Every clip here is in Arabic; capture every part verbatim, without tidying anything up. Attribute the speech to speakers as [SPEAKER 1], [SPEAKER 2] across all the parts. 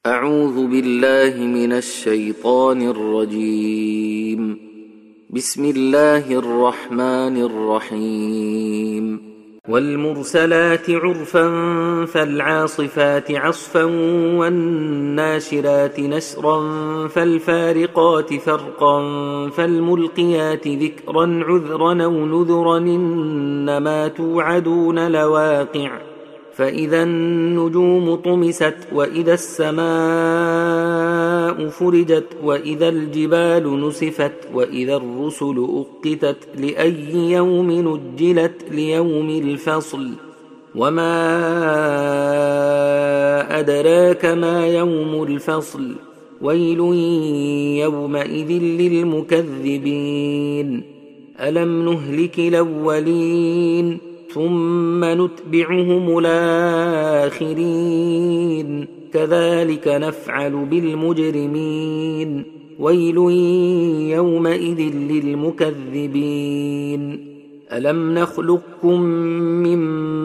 [SPEAKER 1] أعوذ بالله من الشيطان الرجيم. بسم الله الرحمن الرحيم. والمرسلات عرفا فالعاصفات عصفا والناشرات نشرا فالفارقات فرقا فالملقيات ذكرا عذرا أو نذرا إنما توعدون لواقع فإذا النجوم طمست وإذا السماء فرجت وإذا الجبال نسفت وإذا الرسل أقتت لأي يوم نجلت ليوم الفصل وما أدراك ما يوم الفصل ويل يومئذ للمكذبين ألم نهلك الأولين ثم نتبعهم الآخرين كذلك نفعل بالمجرمين ويل يومئذ للمكذبين ألم نخلقكم من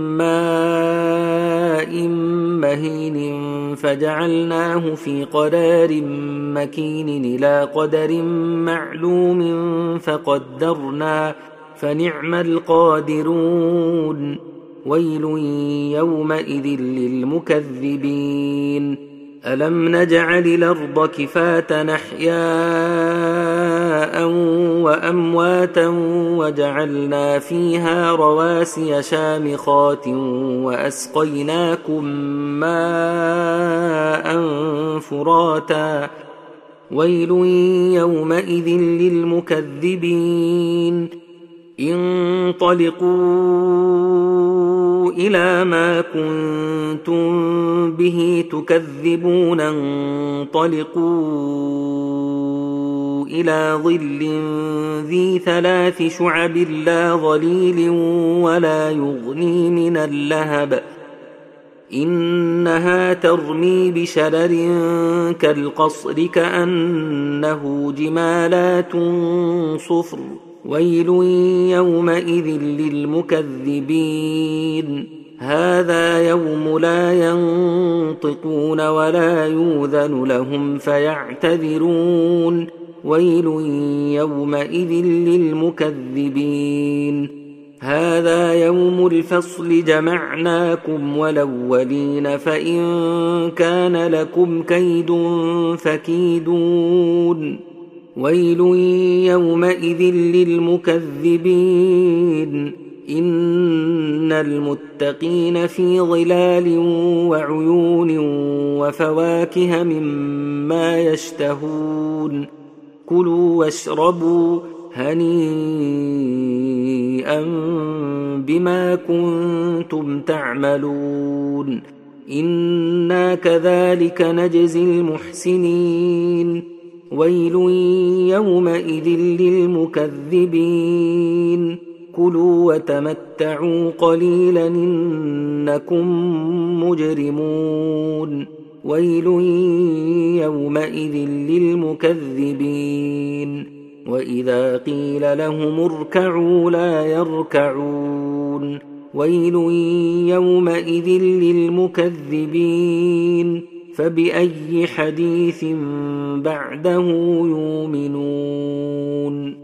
[SPEAKER 1] ماء مهين فجعلناه في قرار مكين إلى قدر معلوم فقدرنا فنعم القادرون ويل يومئذ للمكذبين ألم نجعل الأرض كفاة أحياء وأمواتا وجعلنا فيها رواسي شامخات وأسقيناكم ماء فراتا ويل يومئذ للمكذبين انطلقوا إلى ما كنتم به تكذبون انطلقوا إلى ظل ذي ثلاث شعب لا ظليل ولا يغني من اللهب إنها ترمي بشرر كالقصر كأنه جمالات صفر ويل يومئذ للمكذبين هذا يوم لا ينطقون ولا يؤذن لهم فيعتذرون ويل يومئذ للمكذبين هذا يوم الفصل جمعناكم والأولين فإن كان لكم كيد فكيدون ويل يومئذ للمكذبين إن المتقين في ظلال وعيون وفواكه مما يشتهون كلوا واشربوا هنيئا بما كنتم تعملون إنا كذلك نجزي المحسنين ويل يومئذ للمكذبين كلوا وتمتعوا قليلا إنكم مجرمون ويل يومئذ للمكذبين وإذا قيل لهم اركعوا لا يركعون ويل يومئذ للمكذبين فبأي حديث بعده يؤمنون.